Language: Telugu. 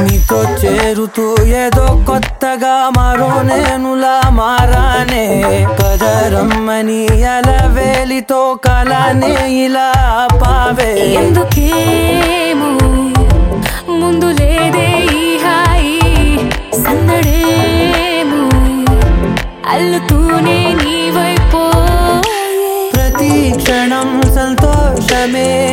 నీతో చేరుతూ ఏదో కొత్తగా మరో నేనులా మారానే కదరమ్మని అలవేలితో కలానే ఇలా పావే ఎందుకేమో ముందు లేదే ఈ హాయి సందడేమో అల్లుతూనే నీ వైపు ప్రతి క్షణం సంతోషమే